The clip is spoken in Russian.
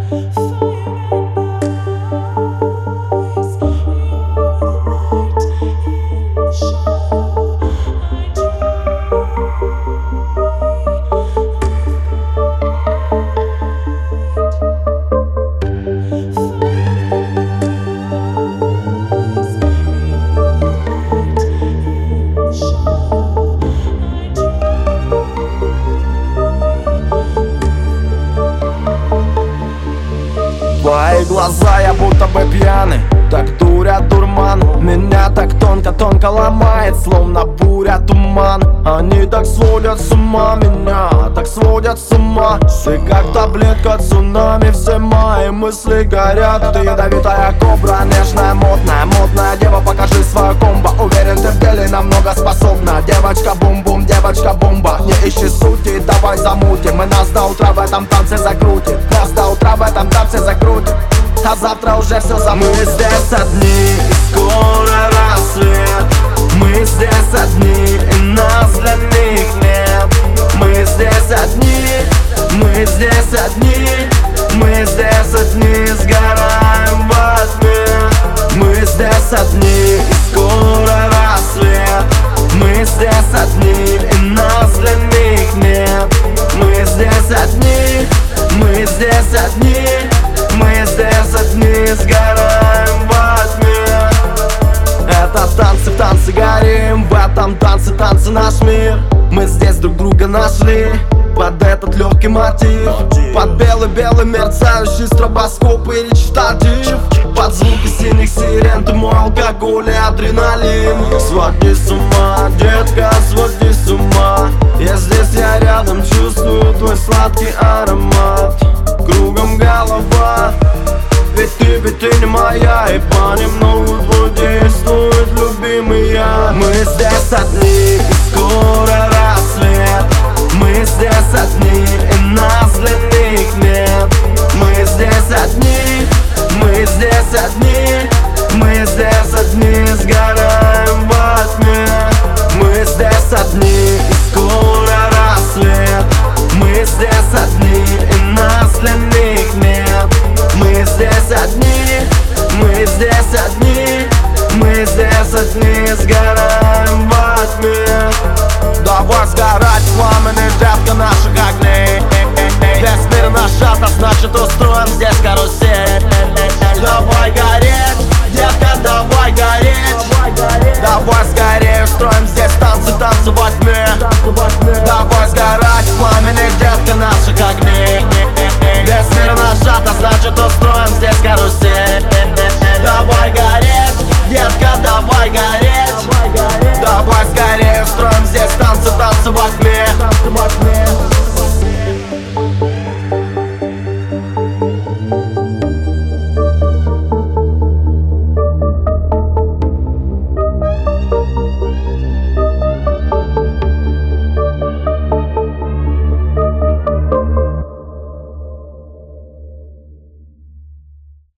Твои глаза, я будто бы пьяный, так дурят дурман. Меня так тонко-тонко ломает, словно буря туман. Они так сводят с ума меня, так сводят с ума. Ты как таблетка цунами, все мои мысли горят. Ты ядовитая кобра, нежная, модная дева, покажи свою комбо. Уверен, ты в деле намного способна. Девочка бум-бум, девочка бомба. Не ищи сути, давай замутим. И нас до утра в этом танце закрутит. Нас до утра в этом танце закрутит. А завтра уже все забудем. Мы здесь одни, и скоро рассвет. Мы здесь одни, и нас для них нет. Мы здесь одни, мы здесь одни. Мы здесь одни, сгораем во тьме. Мы здесь одни, и скоро рассвет. Мы здесь одни, и нас для них нет. Мы здесь одни, мы здесь одни. Мы здесь одни, сгораем во тьме. Это танцы, в танце горим. В этом танце, танцы наш мир. Мы здесь друг друга нашли под этот легкий мотив. Под белый-белый мерцающий стробоскоп и речитатив. Под звуки синих сирен ты мой алкоголь и адреналин. Своди с ума, детка, своди с ума. Я здесь, я рядом, чувствую твой сладкий аромат. Кругом голова, ведь ты не моя. И понемногу твой действует любимый я. Мы здесь одни, и скоро рассвет. Мы здесь одни, и нас для них нет. Мы здесь одни, мы здесь одни. Мы здесь одни, сгораем во тьме. Мы здесь одни, и скоро рассвет. Мы здесь одни, и нас для них нет. Мы здесь одни, мы здесь одни. Мы здесь одни, сгораем во тьме. Давай сгорать в пламени, детка, наших огней. Весь мир наш шаттл, значит устроим здесь карусель. Давай гореть, детка, давай гореть. Давай скорее устроим здесь танцы, танцы во тьме. Давай сгорать в пламени, детка, наших огней. Весь мир наш шаттл, значит устроим здесь карусель. Давай гореть, детка, давай гореть. Давай скорее устроим здесь танцы, танцы во тьме.